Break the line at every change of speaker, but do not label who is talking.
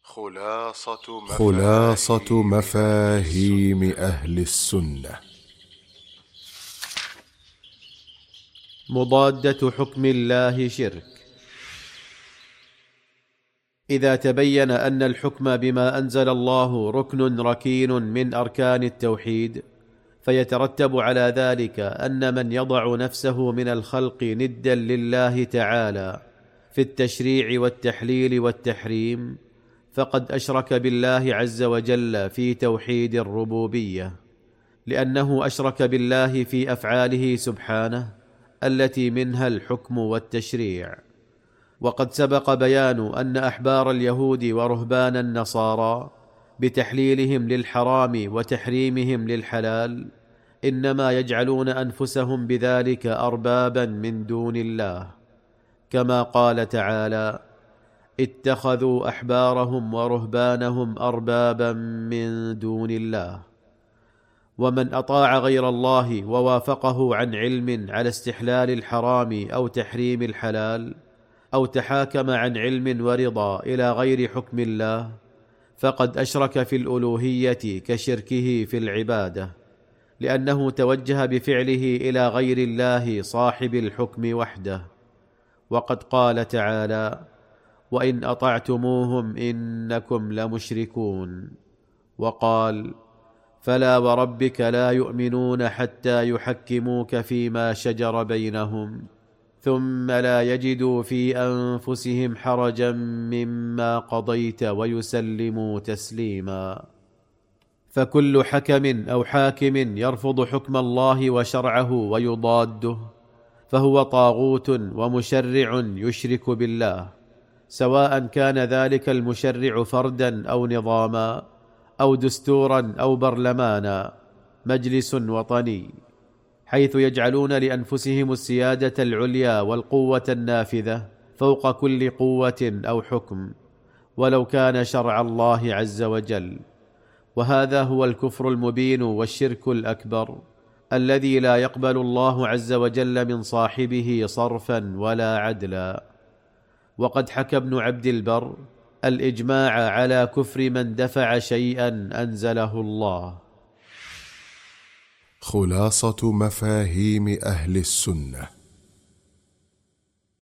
خلاصة مفاهيم أهل السنة.
مضادة حكم الله شرك. إذا تبين أن الحكم بما أنزل الله ركن ركين من أركان التوحيد، فيترتب على ذلك أن من يضع نفسه من الخلق ندا لله تعالى في التشريع والتحليل والتحريم فقد أشرك بالله عز وجل في توحيد الربوبية، لأنه أشرك بالله في أفعاله سبحانه التي منها الحكم والتشريع. وقد سبق بيان أن أحبار اليهود ورهبان النصارى بتحليلهم للحرام وتحريمهم للحلال إنما يجعلون أنفسهم بذلك أربابا من دون الله، كما قال تعالى: اتخذوا أحبارهم ورهبانهم أربابا من دون الله. ومن أطاع غير الله ووافقه عن علم على استحلال الحرام أو تحريم الحلال، أو تحاكم عن علم ورضا إلى غير حكم الله، فقد أشرك في الألوهية كشركه في العبادة، لأنه توجه بفعله إلى غير الله صاحب الحكم وحده. وقد قال تعالى: وإن أطعتموهم إنكم لمشركون. وقال: فلا وربك لا يؤمنون حتى يحكموك فيما شجر بينهم ثم لا يجدوا في أنفسهم حرجا مما قضيت ويسلموا تسليما. فكل حكم أو حاكم يرفض حكم الله وشرعه ويضاده فهو طاغوت ومشرع يشرك بالله، سواء كان ذلك المشرع فردا أو نظاما أو دستورا أو برلمانا، مجلس وطني، حيث يجعلون لأنفسهم السيادة العليا والقوة النافذة فوق كل قوة أو حكم، ولو كان شرع الله عز وجل. وهذا هو الكفر المبين والشرك الأكبر الذي لا يقبل الله عز وجل من صاحبه صرفا ولا عدلا. وقد حكى ابن عبد البر الإجماع على كفر من دفع شيئا أنزله الله.
خلاصة مفاهيم أهل السنة.